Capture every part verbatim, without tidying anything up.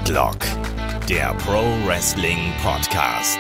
Headlock, der Pro Wrestling Podcast.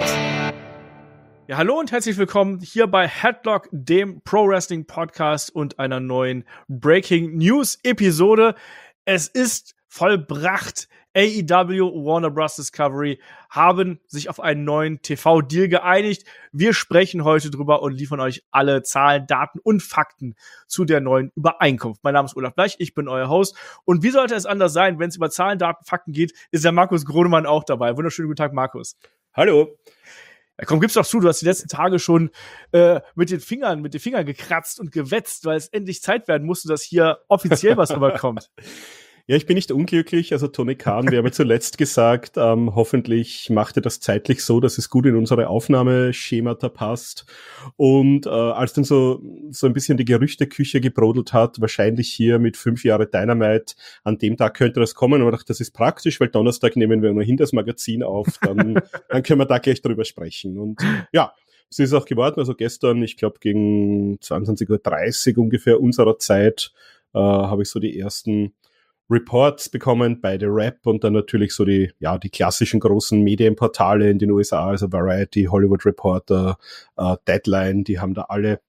Ja, hallo und herzlich willkommen hier bei Headlock, dem Pro Wrestling Podcast und einer neuen Breaking News Episode. Es ist vollbracht. A E W, Warner Bros. Discovery haben sich auf einen neuen T V-Deal geeinigt. Wir sprechen heute drüber und liefern euch alle Zahlen, Daten und Fakten zu der neuen Übereinkunft. Mein Name ist Olaf Bleich, ich bin euer Host. Und wie sollte es anders sein, wenn es über Zahlen, Daten, Fakten geht, ist der Markus Gronemann auch dabei. Wunderschönen guten Tag, Markus. Hallo. Ja, komm, gib's doch zu, du hast die letzten Tage schon äh, mit den Fingern, mit den Fingern gekratzt und gewetzt, weil es endlich Zeit werden musste, dass hier offiziell was rüberkommt. Ja, ich bin nicht unglücklich. Also Tony Khan, wir haben ja zuletzt gesagt, ähm, hoffentlich macht er das zeitlich so, dass es gut in unsere Aufnahmeschemata passt. Und äh, als dann so so ein bisschen die Gerüchteküche gebrodelt hat, wahrscheinlich hier mit fünf Jahre Dynamite, an dem Tag könnte das kommen. Und ich dachte, das ist praktisch, weil Donnerstag nehmen wir ohnehin das Magazin auf. Dann, dann können wir da gleich drüber sprechen. Und ja, es ist auch geworden. Also gestern, ich glaube gegen zweiundzwanzig Uhr dreißig ungefähr unserer Zeit, äh, habe ich so die ersten Reports bekommen bei The Wrap und dann natürlich so die, ja, die klassischen großen Medienportale in den U S A, also Variety, Hollywood Reporter, äh, Deadline, die haben da alle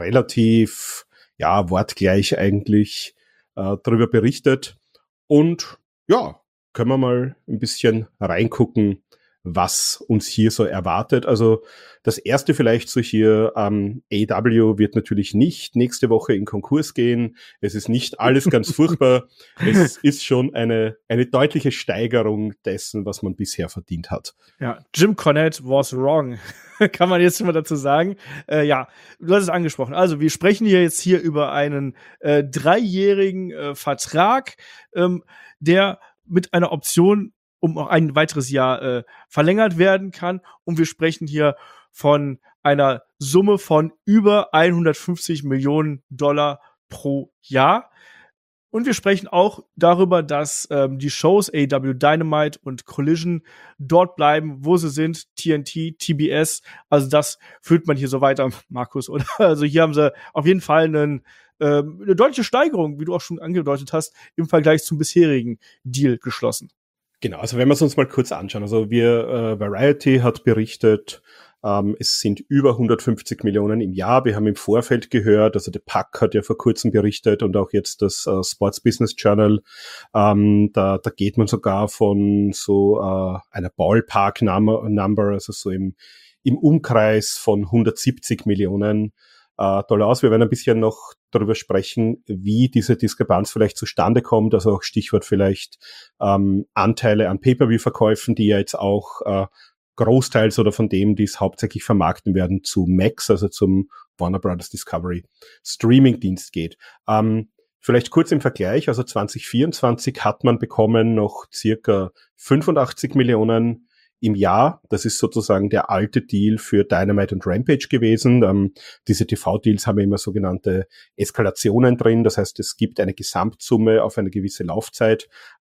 relativ, ja, wortgleich eigentlich äh, drüber berichtet. Und ja, können wir mal ein bisschen reingucken, was uns hier so erwartet. Also das erste vielleicht so hier, ähm, A E W wird natürlich nicht nächste Woche in Konkurs gehen. Es ist nicht alles ganz furchtbar. Es ist schon eine eine deutliche Steigerung dessen, was man bisher verdient hat. Ja, Jim Cornette was wrong, kann man jetzt immer dazu sagen. Äh, ja, du hast es angesprochen. Also wir sprechen hier jetzt hier über einen äh, dreijährigen äh, Vertrag, ähm, der mit einer Option um auch ein weiteres Jahr äh, verlängert werden kann. Und wir sprechen hier von einer Summe von über hundertfünfzig Millionen Dollar pro Jahr. Und wir sprechen auch darüber, dass ähm, die Shows A E W Dynamite und Collision dort bleiben, wo sie sind, T N T, T B S. Also das führt man hier so weiter, Markus, oder? Also hier haben sie auf jeden Fall einen, ähm, eine deutliche Steigerung, wie du auch schon angedeutet hast, im Vergleich zum bisherigen Deal geschlossen. Genau, also wenn wir es uns mal kurz anschauen, also wir, äh, Variety hat berichtet, ähm, es sind über hundertfünfzig Millionen im Jahr. Wir haben im Vorfeld gehört, also der Puck hat ja vor kurzem berichtet und auch jetzt das äh, Sports Business Journal, ähm, da, da geht man sogar von so äh, einer Ballpark-Number, Number, also so im, im Umkreis von hundertsiebzig Millionen äh, Dollar aus. Wir werden ein bisschen noch darüber sprechen, wie diese Diskrepanz vielleicht zustande kommt, also auch Stichwort vielleicht ähm, Anteile an Pay-Per-View-Verkäufen, die ja jetzt auch äh, großteils oder von dem, die es hauptsächlich vermarkten werden, zu Max, also zum Warner Bros. Discovery Streaming-Dienst geht. Ähm, vielleicht kurz im Vergleich, also zwanzig vierundzwanzig hat man bekommen noch circa fünfundachtzig Millionen im Jahr. Das ist sozusagen der alte Deal für Dynamite und Rampage gewesen. Ähm, diese T V-Deals haben immer sogenannte Eskalationen drin. Das heißt, es gibt eine Gesamtsumme auf eine gewisse Laufzeit,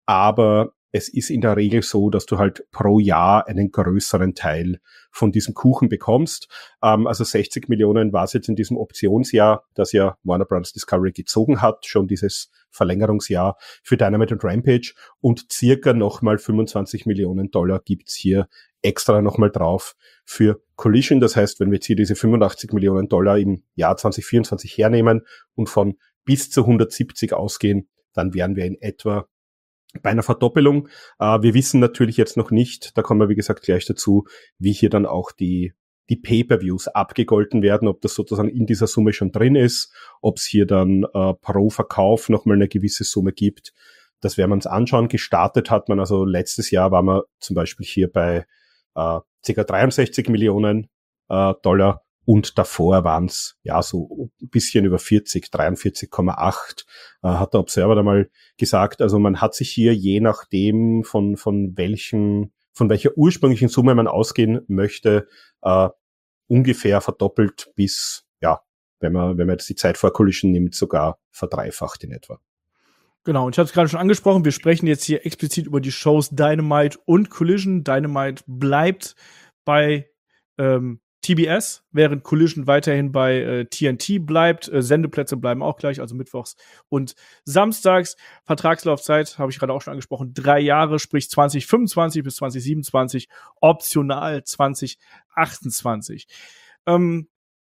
aber es ist in der Regel so, dass du halt pro Jahr einen größeren Teil von diesem Kuchen bekommst. Ähm, also sechzig Millionen war es jetzt in diesem Optionsjahr, das ja Warner Bros. Discovery gezogen hat, schon dieses Verlängerungsjahr für Dynamite und Rampage, und circa nochmal fünfundzwanzig Millionen Dollar gibt's hier extra nochmal drauf für Collision. Das heißt, wenn wir jetzt hier diese fünfundachtzig Millionen Dollar im Jahr zwanzig vierundzwanzig hernehmen und von bis zu hundertsiebzig ausgehen, dann wären wir in etwa bei einer Verdoppelung. Äh, wir wissen natürlich jetzt noch nicht, da kommen wir wie gesagt gleich dazu, wie hier dann auch die die Pay-Per-Views abgegolten werden, ob das sozusagen in dieser Summe schon drin ist, ob es hier dann äh, pro Verkauf nochmal eine gewisse Summe gibt. Das werden wir uns anschauen. Gestartet hat man, also letztes Jahr war man zum Beispiel hier bei äh, ca. dreiundsechzig Millionen äh, Dollar und davor waren es ja so ein bisschen über vierzig, dreiundvierzig Komma acht, äh, hat der Observer da mal gesagt. Also man hat sich hier je nachdem von von welchen von welcher ursprünglichen Summe man ausgehen möchte, äh, ungefähr verdoppelt bis, ja, wenn man wenn man jetzt die Zeit vor Collision nimmt, sogar verdreifacht in etwa. Genau, und ich habe es gerade schon angesprochen, wir sprechen jetzt hier explizit über die Shows Dynamite und Collision. Dynamite bleibt bei ähm, T B S, während Collision weiterhin bei äh, T N T bleibt. Äh, Sendeplätze bleiben auch gleich, also mittwochs und samstags. Vertragslaufzeit, habe ich gerade auch schon angesprochen, drei Jahre, sprich zwanzig fünfundzwanzig bis zwanzig siebenundzwanzig, optional zwanzig achtundzwanzig. Ähm,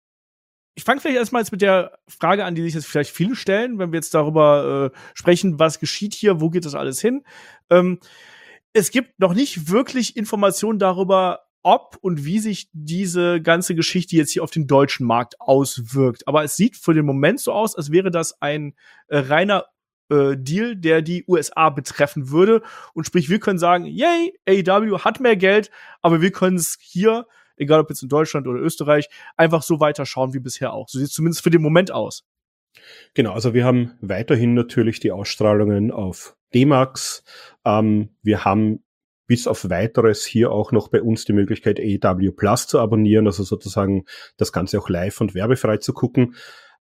ich fange vielleicht erstmal jetzt mit der Frage an, die sich jetzt vielleicht viele stellen, wenn wir jetzt darüber äh, sprechen, was geschieht hier, wo geht das alles hin. Ähm, es gibt noch nicht wirklich Informationen darüber, ob und wie sich diese ganze Geschichte jetzt hier auf den deutschen Markt auswirkt. Aber es sieht für den Moment so aus, als wäre das ein äh, reiner äh, Deal, der die U S A betreffen würde. Und sprich, wir können sagen, yay, A E W hat mehr Geld, aber wir können es hier, egal ob jetzt in Deutschland oder Österreich, einfach so weiterschauen wie bisher auch. So sieht es zumindest für den Moment aus. Genau, also wir haben weiterhin natürlich die Ausstrahlungen auf D-Max. Ähm, wir haben bis auf Weiteres hier auch noch bei uns die Möglichkeit, A E W Plus zu abonnieren, also sozusagen das Ganze auch live und werbefrei zu gucken.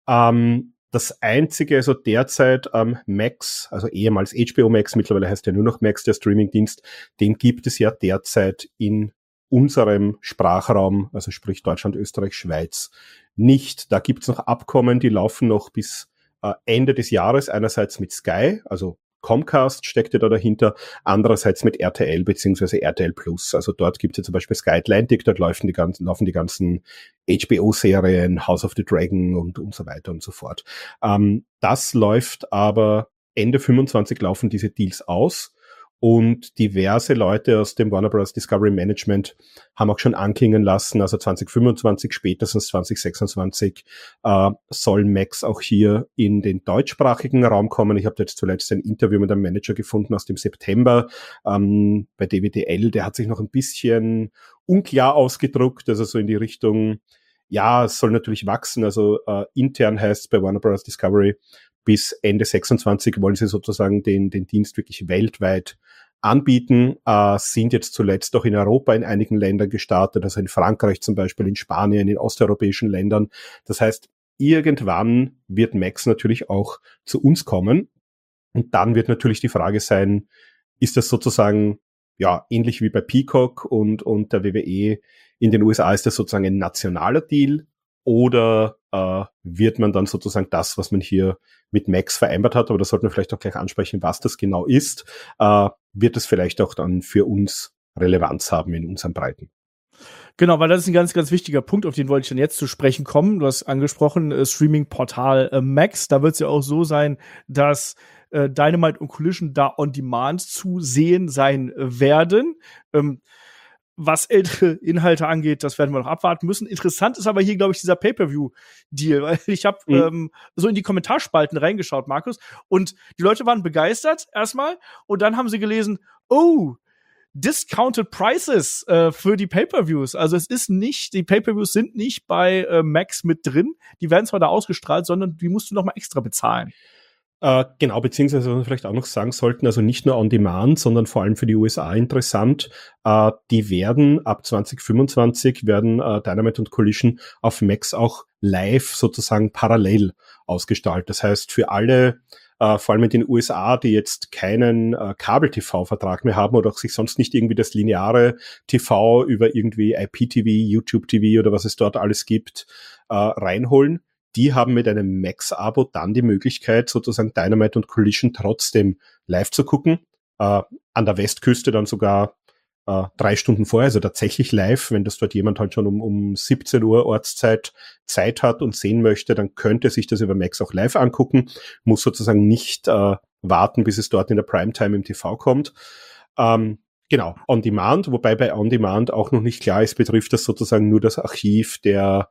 Ähm, das einzige, also derzeit ähm, Max, also ehemals H B O Max, mittlerweile heißt ja nur noch Max, der Streamingdienst, den gibt es ja derzeit in unserem Sprachraum, also sprich Deutschland, Österreich, Schweiz, nicht. Da gibt es noch Abkommen, die laufen noch bis äh, Ende des Jahres, einerseits mit Sky, also Comcast steckte da dahinter, andererseits mit R T L beziehungsweise R T L Plus. Also dort gibt es ja zum Beispiel Sky Atlantic, dort laufen die ganzen, laufen die ganzen H B O-Serien, House of the Dragon und, und so weiter und so fort. Ähm, das läuft aber Ende fünfundzwanzig laufen diese Deals aus. Und diverse Leute aus dem Warner Bros. Discovery Management haben auch schon anklingen lassen, also zwanzig fünfundzwanzig, spätestens zwanzig sechsundzwanzig äh, soll Max auch hier in den deutschsprachigen Raum kommen. Ich habe jetzt zuletzt ein Interview mit einem Manager gefunden aus dem September ähm, bei D W D L. Der hat sich noch ein bisschen unklar ausgedrückt, also so in die Richtung, ja, es soll natürlich wachsen, also äh, intern heißt es bei Warner Bros. Discovery, bis Ende sechsundzwanzig wollen sie sozusagen den, den Dienst wirklich weltweit anbieten, äh, sind jetzt zuletzt auch in Europa in einigen Ländern gestartet, also in Frankreich zum Beispiel, in Spanien, in osteuropäischen Ländern. Das heißt, irgendwann wird Max natürlich auch zu uns kommen. Und dann wird natürlich die Frage sein, ist das sozusagen, ja, ähnlich wie bei Peacock und, und der W W E in den U S A, ist das sozusagen ein nationaler Deal? Oder äh, wird man dann sozusagen das, was man hier mit Max vereinbart hat, aber da sollten wir vielleicht auch gleich ansprechen, was das genau ist, äh, wird es vielleicht auch dann für uns Relevanz haben in unseren Breiten. Genau, weil das ist ein ganz, ganz wichtiger Punkt, auf den wollte ich dann jetzt zu sprechen kommen. Du hast angesprochen, äh, Streaming-Portal äh, Max. Da wird es ja auch so sein, dass äh, Dynamite und Collision da on Demand zu sehen sein äh, werden. Ähm, Was ältere Inhalte angeht, das werden wir noch abwarten müssen. Interessant ist aber hier, glaube ich, dieser Pay-Per-View-Deal, weil ich habe mhm. ähm, so in die Kommentarspalten reingeschaut, Markus, und die Leute waren begeistert erstmal und dann haben sie gelesen, oh, discounted prices äh, für die Pay-Per-Views. Also es ist nicht, die Pay-Per-Views sind nicht bei äh, Max mit drin, die werden zwar da ausgestrahlt, sondern die musst du noch mal extra bezahlen. Uh, genau, beziehungsweise was wir vielleicht auch noch sagen sollten, also nicht nur on demand, sondern vor allem für die U S A interessant, uh, die werden ab zwanzig fünfundzwanzig werden uh, Dynamite und Collision auf Max auch live sozusagen parallel ausgestrahlt. Das heißt, für alle, uh, vor allem in den U S A, die jetzt keinen uh, Kabel-T V-Vertrag mehr haben oder auch sich sonst nicht irgendwie das lineare T V über irgendwie I P T V, YouTube-T V oder was es dort alles gibt, uh, reinholen, die haben mit einem Max-Abo dann die Möglichkeit, sozusagen Dynamite und Collision trotzdem live zu gucken. Äh, an der Westküste dann sogar äh, drei Stunden vorher, also tatsächlich live. Wenn das dort jemand halt schon um, um siebzehn Uhr Ortszeit Zeit hat und sehen möchte, dann könnte sich das über Max auch live angucken. Muss sozusagen nicht äh, warten, bis es dort in der Primetime im T V kommt. Ähm, genau, On Demand, wobei bei On Demand auch noch nicht klar ist, betrifft das sozusagen nur das Archiv der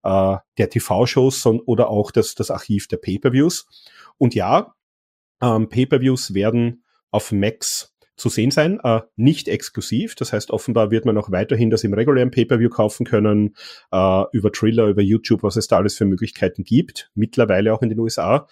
der T V-Shows oder auch das, das Archiv der Pay-Per-Views. Und ja, ähm, Pay-Per-Views werden auf Max zu sehen sein, äh, nicht exklusiv. Das heißt, offenbar wird man auch weiterhin das im regulären Pay-Per-View kaufen können, äh, über Triller, über YouTube, was es da alles für Möglichkeiten gibt. Mittlerweile auch in den U S A.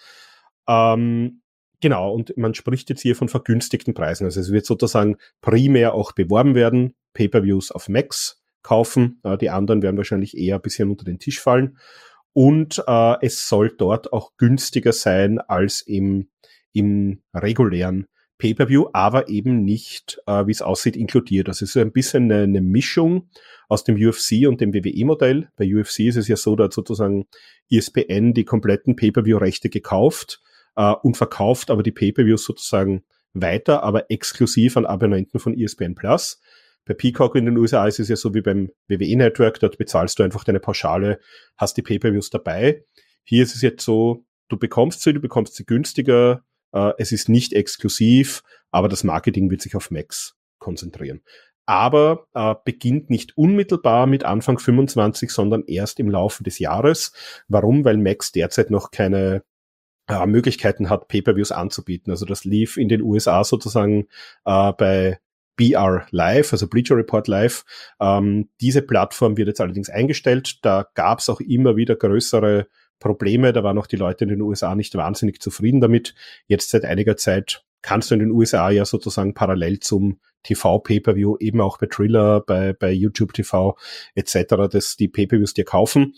Ähm, genau, und man spricht jetzt hier von vergünstigten Preisen. Also es wird sozusagen primär auch beworben werden, Pay-Per-Views auf Max kaufen. Äh, die anderen werden wahrscheinlich eher ein bisschen unter den Tisch fallen. Und äh, es soll dort auch günstiger sein als im, im regulären Pay-Per-View, aber eben nicht, äh, wie es aussieht, inkludiert. Das ist so ein bisschen eine, eine Mischung aus dem U F C und dem W W E-Modell. Bei U F C ist es ja so, da hat sozusagen E S P N die kompletten Pay-Per-View-Rechte gekauft äh, und verkauft aber die Pay-Per-Views sozusagen weiter, aber exklusiv an Abonnenten von E S P N Plus. Bei Peacock in den U S A ist es ja so wie beim W W E-Network, dort bezahlst du einfach deine Pauschale, hast die Pay-Per-Views dabei. Hier ist es jetzt so, du bekommst sie, du bekommst sie günstiger, äh, es ist nicht exklusiv, aber das Marketing wird sich auf Max konzentrieren. Aber äh, beginnt nicht unmittelbar mit Anfang fünfundzwanzig, sondern erst im Laufe des Jahres. Warum? Weil Max derzeit noch keine äh, Möglichkeiten hat, Pay-Per-Views anzubieten. Also das lief in den U S A sozusagen äh, bei B R Live, also Bleacher Report Live. Ähm, diese Plattform wird jetzt allerdings eingestellt. Da gab es auch immer wieder größere Probleme. Da waren auch die Leute in den U S A nicht wahnsinnig zufrieden damit. Jetzt seit einiger Zeit kannst du in den U S A ja sozusagen parallel zum T V-Pay-Per-View, eben auch bei Triller, bei, bei YouTube T V et cetera, dass die Pay-Per-Views dir kaufen.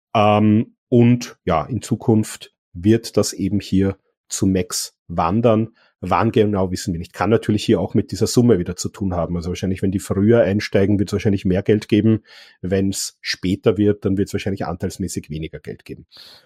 Ähm, und ja, in Zukunft wird das eben hier zu Max wandern. Wann genau, wissen wir nicht. Kann natürlich hier auch mit dieser Summe wieder zu tun haben. Also wahrscheinlich, wenn die früher einsteigen, wird es wahrscheinlich mehr Geld geben. Wenn es später wird, dann wird es wahrscheinlich anteilsmäßig weniger Geld geben.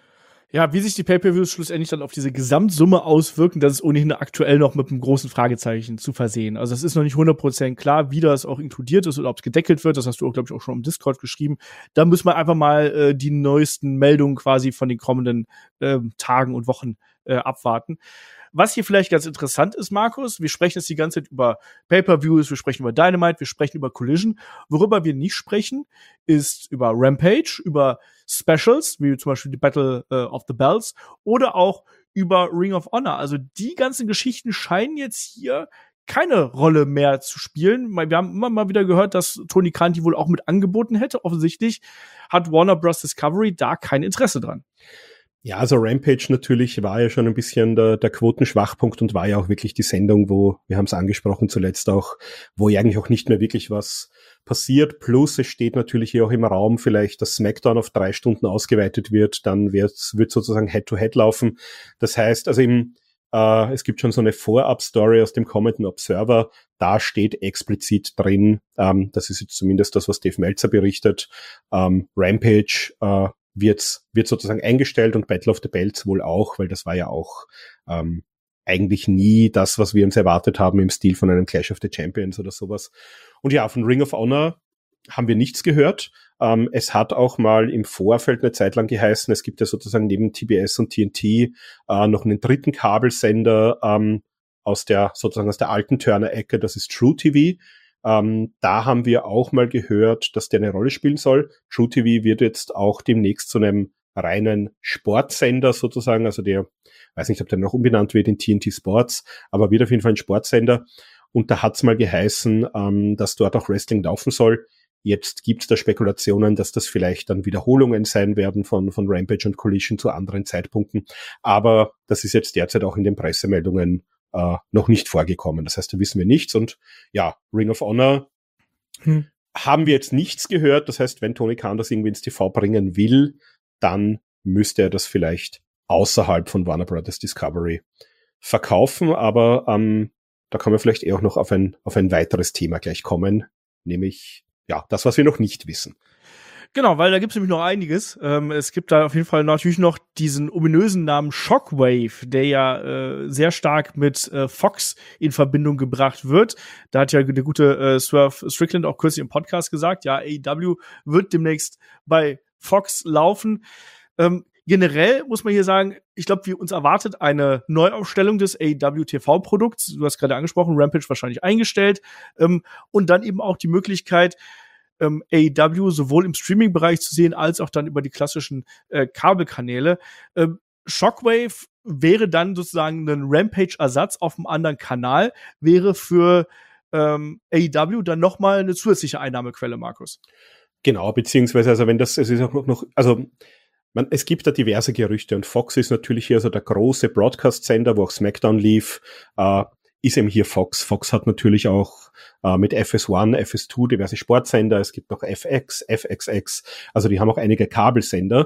Ja, wie sich die Pay-Per-Views schlussendlich dann auf diese Gesamtsumme auswirken, das ist ohnehin aktuell noch mit einem großen Fragezeichen zu versehen. Also es ist noch nicht hundert Prozent klar, wie das auch inkludiert ist oder ob es gedeckelt wird. Das hast du, glaube ich, auch schon im Discord geschrieben. Da müssen wir einfach mal äh, die neuesten Meldungen quasi von den kommenden äh, Tagen und Wochen äh, abwarten. Was hier vielleicht ganz interessant ist, Markus, wir sprechen jetzt die ganze Zeit über Pay-Per-Views, wir sprechen über Dynamite, wir sprechen über Collision. Worüber wir nicht sprechen, ist über Rampage, über Specials, wie zum Beispiel die Battle uh, of the Bells oder auch über Ring of Honor. Also die ganzen Geschichten scheinen jetzt hier keine Rolle mehr zu spielen. Wir haben immer mal wieder gehört, dass Tony Khan die wohl auch mit angeboten hätte. Offensichtlich hat Warner Bros. Discovery da kein Interesse dran. Ja, also Rampage natürlich war ja schon ein bisschen der, der Quotenschwachpunkt und war ja auch wirklich die Sendung, wo, wir haben es angesprochen zuletzt auch, wo ja eigentlich auch nicht mehr wirklich was passiert. Plus es steht natürlich hier auch im Raum vielleicht, dass SmackDown auf drei Stunden ausgeweitet wird, dann wird, wird sozusagen Head-to-Head laufen. Das heißt, also im, äh, es gibt schon so eine Vorab-Story aus dem kommenden Observer, da steht explizit drin, ähm, das ist jetzt zumindest das, was Dave Meltzer berichtet, ähm, Rampage, äh, wird wird sozusagen eingestellt und Battle of the Belts wohl auch, weil das war ja auch ähm, eigentlich nie das, was wir uns erwartet haben im Stil von einem Clash of the Champions oder sowas. Und ja, von Ring of Honor haben wir nichts gehört. Ähm, es hat auch mal im Vorfeld eine Zeit lang geheißen, es gibt ja sozusagen neben T B S und T N T äh, noch einen dritten Kabelsender ähm, aus der sozusagen aus der alten Turner-Ecke, das ist True T V. Ähm, da haben wir auch mal gehört, dass der eine Rolle spielen soll. True T V wird jetzt auch demnächst zu einem reinen Sportsender sozusagen, also der, weiß nicht, ob der noch umbenannt wird in T N T Sports, aber wird auf jeden Fall ein Sportsender. Und da hat's mal geheißen, ähm, dass dort auch Wrestling laufen soll. Jetzt gibt's da Spekulationen, dass das vielleicht dann Wiederholungen sein werden von, von Rampage und Collision zu anderen Zeitpunkten. Aber das ist jetzt derzeit auch in den Pressemeldungen Uh, noch nicht vorgekommen. Das heißt, da wissen wir nichts. Und ja, Ring of Honor hm. haben wir jetzt nichts gehört. Das heißt, wenn Tony Khan das irgendwie ins T V bringen will, dann müsste er das vielleicht außerhalb von Warner Bros. Discovery verkaufen. Aber ähm, da kann man vielleicht eher auch noch auf ein, auf ein weiteres Thema gleich kommen, nämlich ja, das, was wir noch nicht wissen. Genau, weil da gibt's nämlich noch einiges. Ähm, es gibt da auf jeden Fall natürlich noch diesen ominösen Namen Shockwave, der ja äh, sehr stark mit äh, Fox in Verbindung gebracht wird. Da hat ja der gute äh, Swerve Strickland auch kürzlich im Podcast gesagt, ja, A E W wird demnächst bei Fox laufen. Ähm, generell muss man hier sagen, ich glaube, wir uns erwartet eine Neuaufstellung des A E W-T V-Produkts. Du hast gerade angesprochen, Rampage wahrscheinlich eingestellt. Ähm, und dann eben auch die Möglichkeit, Ähm, A E W sowohl im Streaming-Bereich zu sehen, als auch dann über die klassischen äh, Kabelkanäle. Ähm, Shockwave wäre dann sozusagen ein Rampage-Ersatz auf einem anderen Kanal, wäre für ähm, A E W dann nochmal eine zusätzliche Einnahmequelle, Markus. Genau, beziehungsweise, also wenn das, es ist auch noch, noch also man, es gibt da diverse Gerüchte und Fox ist natürlich hier so der große Broadcast-Sender, wo auch SmackDown lief, äh, ist eben hier Fox. Fox hat natürlich auch äh, mit F S eins, F S zwei diverse Sportsender. Es gibt noch F X, F X X. Also die haben auch einige Kabelsender.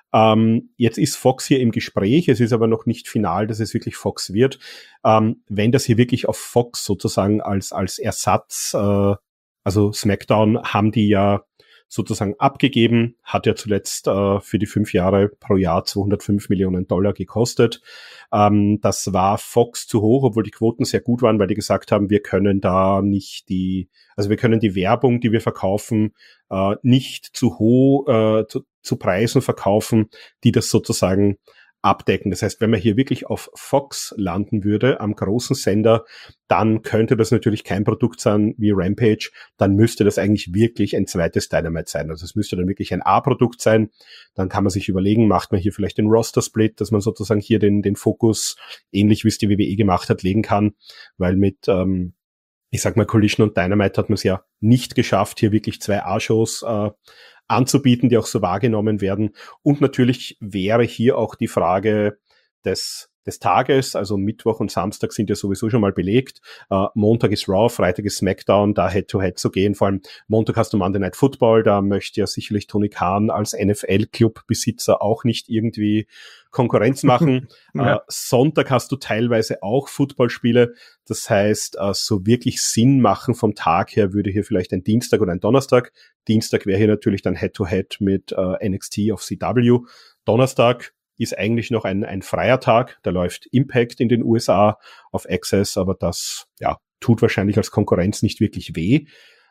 Ähm, jetzt ist Fox hier im Gespräch, es ist aber noch nicht final, dass es wirklich Fox wird. Ähm, wenn das hier wirklich auf Fox sozusagen als, als Ersatz, äh, also SmackDown haben die ja sozusagen abgegeben, hat ja zuletzt äh, für die fünf Jahre pro Jahr zweihundertfünf Millionen Dollar gekostet. Ähm, das war Fox zu hoch, obwohl die Quoten sehr gut waren, weil die gesagt haben, wir können da nicht die, also wir können die Werbung, die wir verkaufen, äh, nicht zu hoch, äh, zu, zu Preisen verkaufen, die das sozusagen abdecken. Das heißt, wenn man hier wirklich auf Fox landen würde, am großen Sender, dann könnte das natürlich kein Produkt sein wie Rampage, dann müsste das eigentlich wirklich ein zweites Dynamite sein. Also es müsste dann wirklich ein A-Produkt sein. Dann kann man sich überlegen, macht man hier vielleicht den Roster-Split, dass man sozusagen hier den, den Fokus, ähnlich wie es die W W E gemacht hat, legen kann, weil mit, ähm, ich sag mal, Collision und Dynamite hat man es ja nicht geschafft, hier wirklich zwei A-Shows äh, anzubieten, die auch so wahrgenommen werden. Und natürlich wäre hier auch die Frage des, des Tages, also Mittwoch und Samstag sind ja sowieso schon mal belegt. Äh, Montag ist Raw, Freitag ist SmackDown, da Head-to-Head zu gehen. Vor allem Montag hast du Monday Night Football, da möchte ja sicherlich Tony Khan als N F L-Club-Besitzer auch nicht irgendwie Konkurrenz machen. ja. äh, Sonntag hast du teilweise auch Footballspiele. Das heißt, äh, so wirklich Sinn machen vom Tag her würde hier vielleicht ein Dienstag oder ein Donnerstag. Dienstag wäre hier natürlich dann Head-to-Head mit äh, N X T auf C W. Donnerstag ist eigentlich noch ein, ein freier Tag. Da läuft Impact in den U S A auf Access, aber das ja tut wahrscheinlich als Konkurrenz nicht wirklich weh.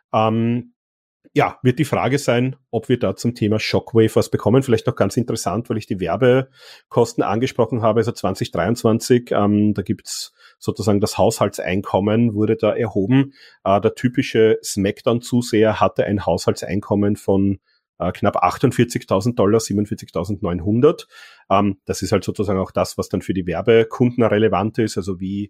Ähm, Ja, wird die Frage sein, ob wir da zum Thema Shockwave was bekommen. Vielleicht noch ganz interessant, weil ich die Werbekosten angesprochen habe. Also zwanzig dreiundzwanzig, ähm, da gibt's sozusagen das Haushaltseinkommen wurde da erhoben. Äh, der typische SmackDown-Zuseher hatte ein Haushaltseinkommen von äh, knapp achtundvierzigtausend Dollar, siebenundvierzigtausendneunhundert. Ähm, das ist halt sozusagen auch das, was dann für die Werbekunden relevant ist. Also wie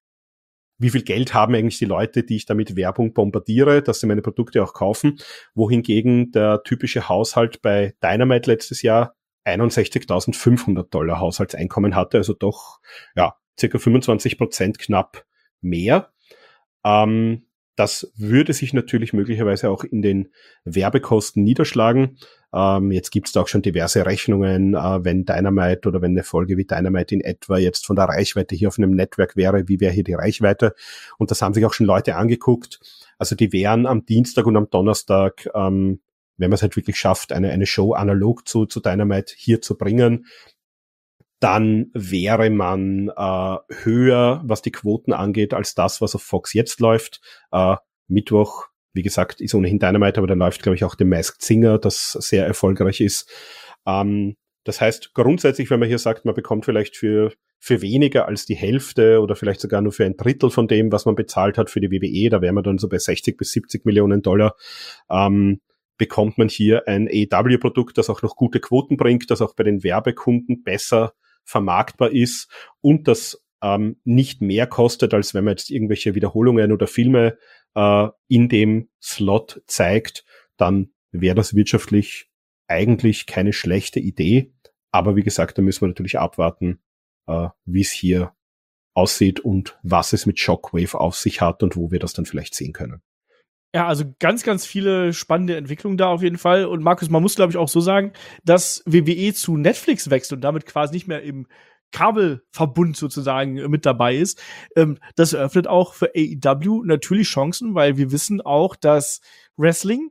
Wie viel Geld haben eigentlich die Leute, die ich da mit Werbung bombardiere, dass sie meine Produkte auch kaufen, wohingegen der typische Haushalt bei Dynamite letztes Jahr einundsechzigtausendfünfhundert Dollar Haushaltseinkommen hatte, also doch ja circa fünfundzwanzig Prozent knapp mehr. Ähm, das würde sich natürlich möglicherweise auch in den Werbekosten niederschlagen. Ähm, jetzt gibt es da auch schon diverse Rechnungen, äh, wenn Dynamite oder wenn eine Folge wie Dynamite in etwa jetzt von der Reichweite hier auf einem Network wäre, wie wäre hier die Reichweite? Und das haben sich auch schon Leute angeguckt. Also die wären am Dienstag und am Donnerstag, ähm, wenn man es halt wirklich schafft, eine, eine Show analog zu, zu Dynamite hier zu bringen, dann wäre man äh, höher, was die Quoten angeht, als das, was auf Fox jetzt läuft. Äh, Mittwoch, wie gesagt, ist ohnehin Dynamite, aber da läuft, glaube ich, auch The Masked Singer, das sehr erfolgreich ist. Ähm, das heißt, grundsätzlich, wenn man hier sagt, man bekommt vielleicht für für weniger als die Hälfte oder vielleicht sogar nur für ein Drittel von dem, was man bezahlt hat für die W W E, da wären wir dann so bei sechzig bis siebzig Millionen Dollar, ähm, bekommt man hier ein A E W-Produkt, das auch noch gute Quoten bringt, das auch bei den Werbekunden besser vermarktbar ist und das ähm, nicht mehr kostet, als wenn man jetzt irgendwelche Wiederholungen oder Filme äh, in dem Slot zeigt, dann wäre das wirtschaftlich eigentlich keine schlechte Idee. Aber wie gesagt, da müssen wir natürlich abwarten, äh, wie es hier aussieht und was es mit Shockwave auf sich hat und wo wir das dann vielleicht sehen können. Ja, also ganz, ganz viele spannende Entwicklungen da auf jeden Fall. Und Markus, man muss, glaube ich, auch so sagen, dass W W E zu Netflix wechselt und damit quasi nicht mehr im Kabelverbund sozusagen mit dabei ist. Ähm, das eröffnet auch für A E W natürlich Chancen, weil wir wissen auch, dass Wrestling,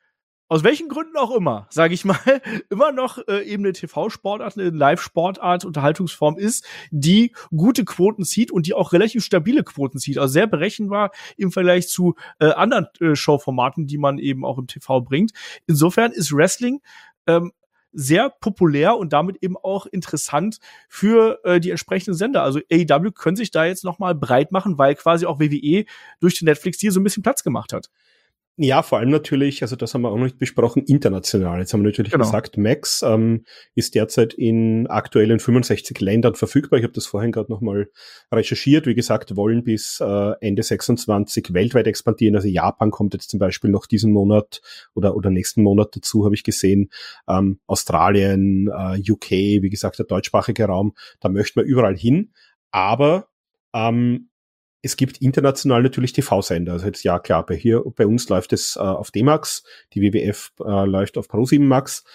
aus welchen Gründen auch immer, sage ich mal, immer noch äh, eben eine T V-Sportart, eine Live-Sportart, Unterhaltungsform ist, die gute Quoten zieht und die auch relativ stabile Quoten zieht. Also sehr berechenbar im Vergleich zu äh, anderen äh, Showformaten, die man eben auch im T V bringt. Insofern ist Wrestling ähm, sehr populär und damit eben auch interessant für äh, die entsprechenden Sender. Also A E W können sich da jetzt noch mal breit machen, weil quasi auch W W E durch den Netflix-Deal so ein bisschen Platz gemacht hat. Ja, vor allem natürlich, also das haben wir auch noch nicht besprochen, international. Jetzt haben wir natürlich genau. gesagt, Max ähm, ist derzeit in aktuell in fünfundsechzig Ländern verfügbar. Ich habe das vorhin gerade nochmal recherchiert. Wie gesagt, wollen bis äh, Ende sechsundzwanzig weltweit expandieren. Also Japan kommt jetzt zum Beispiel noch diesen Monat oder oder nächsten Monat dazu, habe ich gesehen. Ähm, Australien, äh, U K, wie gesagt, der deutschsprachige Raum, da möchten wir überall hin. Aber ähm, es gibt international natürlich T V-Sender. Also jetzt ja klar, bei hier bei uns läuft es äh, auf D-Max, die W W F äh, läuft auf Pro sieben Max.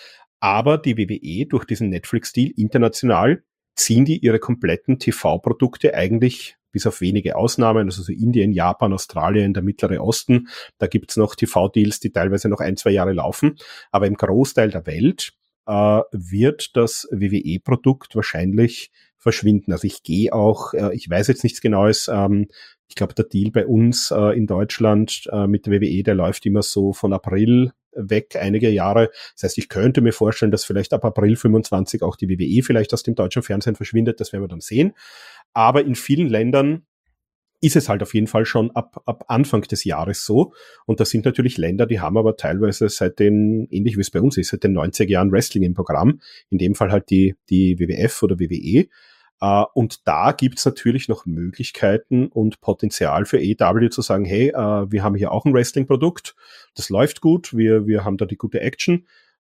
Aber die W W E durch diesen Netflix-Deal international ziehen die ihre kompletten T V-Produkte eigentlich, bis auf wenige Ausnahmen, also so Indien, Japan, Australien, der Mittlere Osten, da gibt's noch T V-Deals, die teilweise noch ein, zwei Jahre laufen. Aber im Großteil der Welt äh, wird das W W E-Produkt wahrscheinlich verschwinden. Also ich gehe auch, äh, ich weiß jetzt nichts Genaues, ähm, ich glaube, der Deal bei uns äh, in Deutschland äh, mit der W W E, der läuft immer so von April weg, einige Jahre. Das heißt, ich könnte mir vorstellen, dass vielleicht ab April fünfundzwanzig auch die W W E vielleicht aus dem deutschen Fernsehen verschwindet. Das werden wir dann sehen. Aber in vielen Ländern ist es halt auf jeden Fall schon ab, ab Anfang des Jahres so. Und das sind natürlich Länder, die haben aber teilweise seit den, ähnlich wie es bei uns ist, seit den neunziger Jahren Wrestling im Programm. In dem Fall halt die, die W W F oder W W E. Uh, und da gibt's natürlich noch Möglichkeiten und Potenzial für A E W zu sagen, hey, uh, wir haben hier auch ein Wrestling-Produkt, das läuft gut, wir wir haben da die gute Action.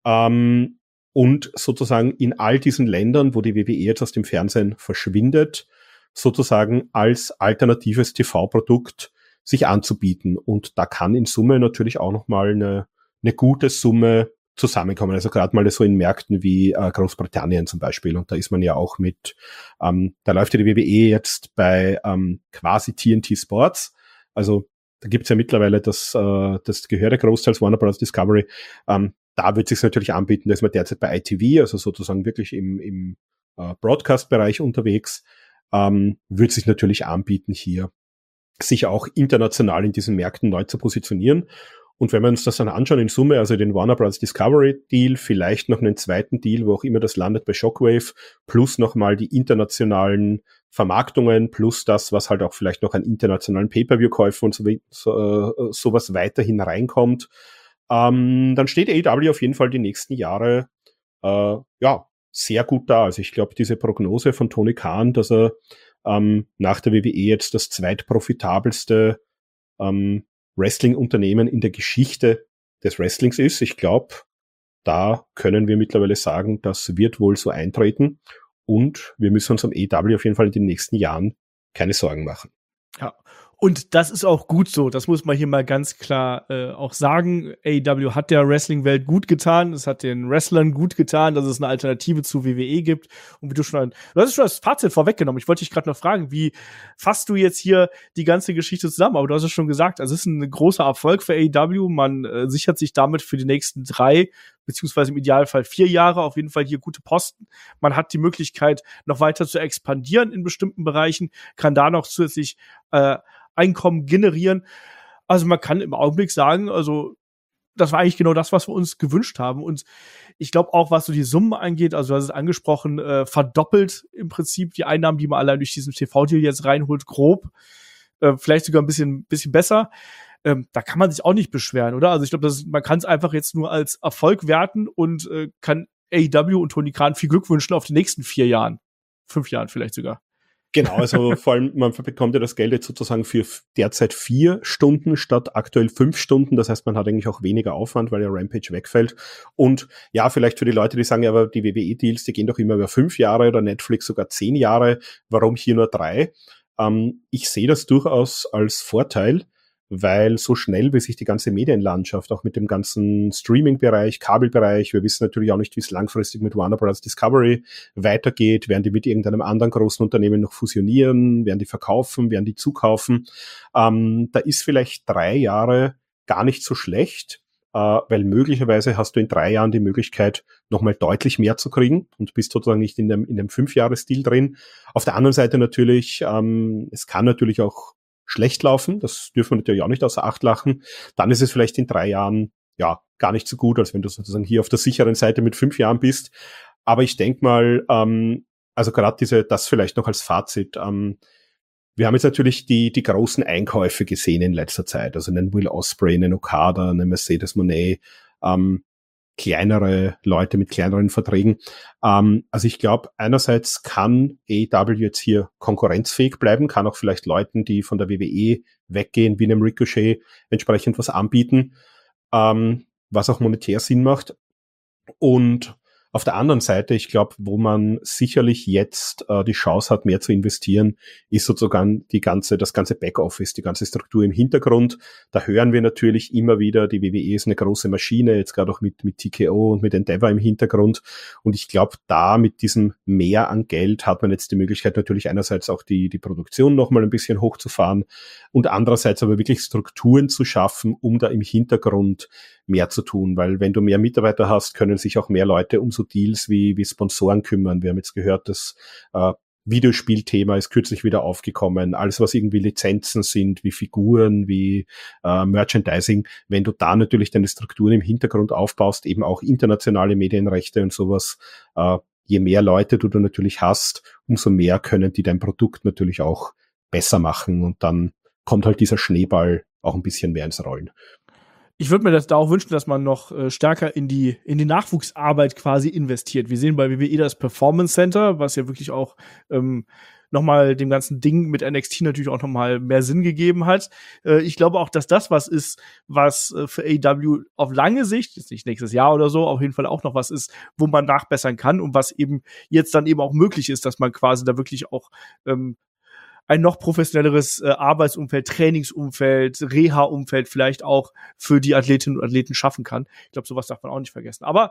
Um, und sozusagen in all diesen Ländern, wo die W W E jetzt aus dem Fernsehen verschwindet, sozusagen als alternatives T V-Produkt sich anzubieten. Und da kann in Summe natürlich auch nochmal eine, eine gute Summe zusammenkommen. Also gerade mal so in Märkten wie äh, Großbritannien zum Beispiel. Und da ist man ja auch mit, ähm, da läuft ja die W W E jetzt bei ähm, quasi T N T Sports. Also da gibt's ja mittlerweile das, äh, das gehört ja großteils Warner Bros. Discovery. Ähm, da wird es sich natürlich anbieten, da ist man derzeit bei I T V, also sozusagen wirklich im, im äh, Broadcast-Bereich unterwegs. Ähm, wird sich natürlich anbieten, hier sich auch international in diesen Märkten neu zu positionieren. Und wenn wir uns das dann anschauen in Summe, also den Warner Bros. Discovery Deal, vielleicht noch einen zweiten Deal, wo auch immer das landet bei Shockwave, plus nochmal die internationalen Vermarktungen, plus das, was halt auch vielleicht noch an internationalen Pay-Per-View-Käufen und so, so, äh, sowas weiterhin reinkommt, ähm, dann steht A E W auf jeden Fall die nächsten Jahre äh, ja sehr gut da. Also ich glaube, diese Prognose von Tony Khan, dass er ähm, nach der W W E jetzt das zweitprofitabelste ähm, Wrestling-Unternehmen in der Geschichte des Wrestlings ist. Ich glaube, da können wir mittlerweile sagen, das wird wohl so eintreten und wir müssen uns am A E W auf jeden Fall in den nächsten Jahren keine Sorgen machen. Ja, und das ist auch gut so. Das muss man hier mal ganz klar äh, auch sagen. A E W hat der Wrestling-Welt gut getan. Es hat den Wrestlern gut getan, dass es eine Alternative zu W W E gibt. Und wie du schon, du hast schon das Fazit vorweggenommen. Ich wollte dich gerade noch fragen, wie fasst du jetzt hier die ganze Geschichte zusammen? Aber du hast es schon gesagt, es ist ein großer Erfolg für A E W. Man äh, sichert sich damit für die nächsten drei beziehungsweise im Idealfall vier Jahre auf jeden Fall hier gute Posten. Man hat die Möglichkeit, noch weiter zu expandieren in bestimmten Bereichen, kann da noch zusätzlich äh, Einkommen generieren. Also man kann im Augenblick sagen, also das war eigentlich genau das, was wir uns gewünscht haben. Und ich glaube auch, was so die Summen angeht, also du hast es angesprochen, äh, verdoppelt im Prinzip die Einnahmen, die man allein durch diesen T V-Deal jetzt reinholt, grob. Äh, vielleicht sogar ein bisschen, bisschen besser. Ähm, da kann man sich auch nicht beschweren, oder? Also ich glaube, man kann es einfach jetzt nur als Erfolg werten und äh, kann A E W und Tony Khan viel Glück wünschen auf die nächsten vier Jahren. Fünf Jahren vielleicht sogar. Genau, also vor allem, man bekommt ja das Geld jetzt sozusagen für derzeit vier Stunden statt aktuell fünf Stunden. Das heißt, man hat eigentlich auch weniger Aufwand, weil ja Rampage wegfällt. Und ja, vielleicht für die Leute, die sagen, ja, aber die W W E-Deals, die gehen doch immer über fünf Jahre oder Netflix sogar zehn Jahre. Warum hier nur drei? Ähm, ich sehe das durchaus als Vorteil, weil so schnell, wie sich die ganze Medienlandschaft, auch mit dem ganzen Streaming-Bereich, Kabelbereich, wir wissen natürlich auch nicht, wie es langfristig mit Warner Bros. Discovery weitergeht, werden die mit irgendeinem anderen großen Unternehmen noch fusionieren, werden die verkaufen, werden die zukaufen. Ähm, da ist vielleicht drei Jahre gar nicht so schlecht, äh, weil möglicherweise hast du in drei Jahren die Möglichkeit, nochmal deutlich mehr zu kriegen und bist sozusagen nicht in dem, in dem Fünf-Jahres-Deal drin. Auf der anderen Seite natürlich, ähm, es kann natürlich auch schlecht laufen, das dürfen wir natürlich auch nicht außer Acht lassen, dann ist es vielleicht in drei Jahren ja gar nicht so gut, als wenn du sozusagen hier auf der sicheren Seite mit fünf Jahren bist. Aber ich denke mal, ähm, also gerade diese, das vielleicht noch als Fazit, ähm, wir haben jetzt natürlich die die großen Einkäufe gesehen in letzter Zeit, also einen Will Ospreay, einen Okada, einen Mercedes Moné, ähm, kleinere Leute mit kleineren Verträgen. Ähm, also ich glaube, einerseits kann A E W jetzt hier konkurrenzfähig bleiben, kann auch vielleicht Leuten, die von der W W E weggehen, wie einem Ricochet, entsprechend was anbieten, ähm, was auch monetär Sinn macht. Und Auf der anderen Seite, ich glaube, wo man sicherlich jetzt äh, die Chance hat, mehr zu investieren, ist sozusagen die ganze, das ganze Backoffice, die ganze Struktur im Hintergrund. Da hören wir natürlich immer wieder, die W W E ist eine große Maschine, jetzt gerade auch mit, mit T K O und mit Endeavor im Hintergrund. Und ich glaube, da mit diesem Mehr an Geld hat man jetzt die Möglichkeit, natürlich einerseits auch die, die Produktion nochmal ein bisschen hochzufahren und andererseits aber wirklich Strukturen zu schaffen, um da im Hintergrund mehr zu tun, weil wenn du mehr Mitarbeiter hast, können sich auch mehr Leute um so Deals wie, wie Sponsoren kümmern. Wir haben jetzt gehört, das äh, Videospielthema ist kürzlich wieder aufgekommen. Alles, was irgendwie Lizenzen sind, wie Figuren, wie äh, Merchandising. Wenn du da natürlich deine Strukturen im Hintergrund aufbaust, eben auch internationale Medienrechte und sowas, äh, je mehr Leute du da natürlich hast, umso mehr können die dein Produkt natürlich auch besser machen und dann kommt halt dieser Schneeball auch ein bisschen mehr ins Rollen. Ich würde mir das da auch wünschen, dass man noch äh, stärker in die in die Nachwuchsarbeit quasi investiert. Wir sehen bei W W E das Performance Center, was ja wirklich auch ähm, nochmal dem ganzen Ding mit N X T natürlich auch nochmal mehr Sinn gegeben hat. Äh, ich glaube auch, dass das was ist, was äh, für A E W auf lange Sicht, jetzt nicht nächstes Jahr oder so, auf jeden Fall auch noch was ist, wo man nachbessern kann und was eben jetzt dann eben auch möglich ist, dass man quasi da wirklich auch ähm, ein noch professionelleres äh, Arbeitsumfeld, Trainingsumfeld, Reha-Umfeld vielleicht auch für die Athletinnen und Athleten schaffen kann. Ich glaube, sowas darf man auch nicht vergessen. Aber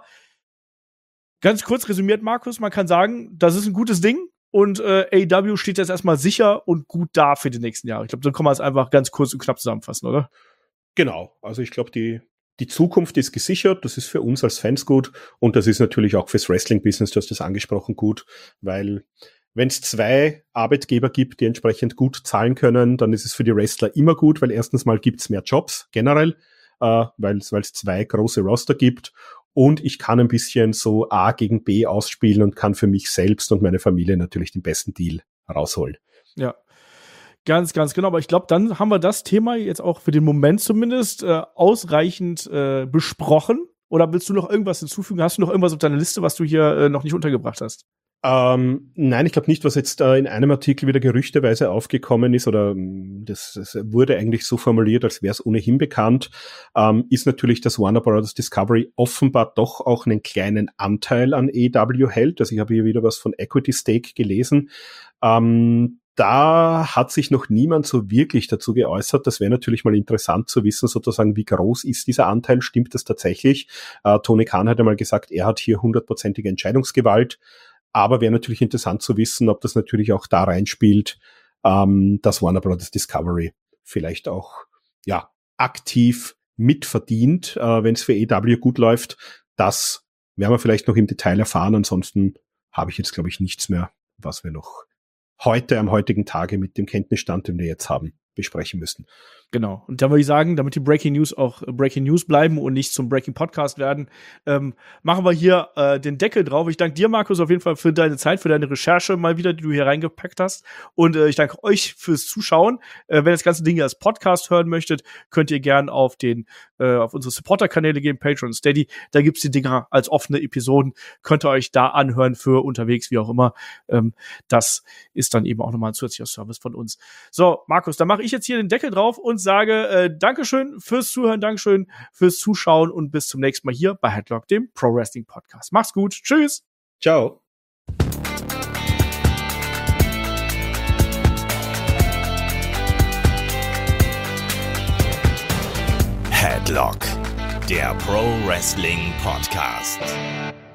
ganz kurz resümiert, Markus, man kann sagen, das ist ein gutes Ding und äh, A E W steht jetzt erstmal sicher und gut da für die nächsten Jahre. Ich glaube, so kann man es einfach ganz kurz und knapp zusammenfassen, oder? Genau. Also ich glaube, die die Zukunft ist gesichert. Das ist für uns als Fans gut und das ist natürlich auch fürs Wrestling-Business, du hast das angesprochen, gut, weil wenn es zwei Arbeitgeber gibt, die entsprechend gut zahlen können, dann ist es für die Wrestler immer gut, weil erstens mal gibt's mehr Jobs generell, äh, weil es zwei große Roster gibt und ich kann ein bisschen so A gegen B ausspielen und kann für mich selbst und meine Familie natürlich den besten Deal rausholen. Ja, ganz, ganz genau. Aber ich glaube, dann haben wir das Thema jetzt auch für den Moment zumindest äh, ausreichend äh, besprochen. Oder willst du noch irgendwas hinzufügen? Hast du noch irgendwas auf deiner Liste, was du hier äh, noch nicht untergebracht hast? Ähm, nein, ich glaube nicht, was jetzt äh, in einem Artikel wieder gerüchteweise aufgekommen ist oder das, das wurde eigentlich so formuliert, als wäre es ohnehin bekannt, ähm, ist natürlich, dass Warner Bros. Discovery offenbar doch auch einen kleinen Anteil an A E W hält. Also ich habe hier wieder was von Equity Stake gelesen. Ähm, Da hat sich noch niemand so wirklich dazu geäußert. Das wäre natürlich mal interessant zu wissen, sozusagen, wie groß ist dieser Anteil? Stimmt das tatsächlich? Äh, Tony Khan hat einmal gesagt, er hat hier hundertprozentige Entscheidungsgewalt. Aber wäre natürlich interessant zu wissen, ob das natürlich auch da reinspielt, ähm, dass Warner Bros. Discovery vielleicht auch ja aktiv mitverdient, äh, wenn es für A E W gut läuft. Das werden wir vielleicht noch im Detail erfahren. Ansonsten habe ich jetzt, glaube ich, nichts mehr, was wir noch heute am heutigen Tage mit dem Kenntnisstand, den wir jetzt haben, besprechen müssen. Genau. Und da würde ich sagen, damit die Breaking News auch Breaking News bleiben und nicht zum Breaking Podcast werden, ähm, machen wir hier äh, den Deckel drauf. Ich danke dir, Markus, auf jeden Fall für deine Zeit, für deine Recherche mal wieder, die du hier reingepackt hast. Und äh, ich danke euch fürs Zuschauen. Äh, wenn ihr das ganze Ding hier als Podcast hören möchtet, könnt ihr gern auf den äh, auf unsere Supporter-Kanäle gehen, Patreon und Steady. Da gibt's die Dinger als offene Episoden. Könnt ihr euch da anhören für unterwegs, wie auch immer. Ähm, das ist dann eben auch nochmal ein zusätzlicher Service von uns. So, Markus, dann mache ich jetzt hier den Deckel drauf und sage äh, Dankeschön fürs Zuhören, Dankeschön fürs Zuschauen und bis zum nächsten Mal hier bei Headlock, dem Pro Wrestling Podcast. Macht's gut. Tschüss. Ciao. Headlock, der Pro Wrestling Podcast.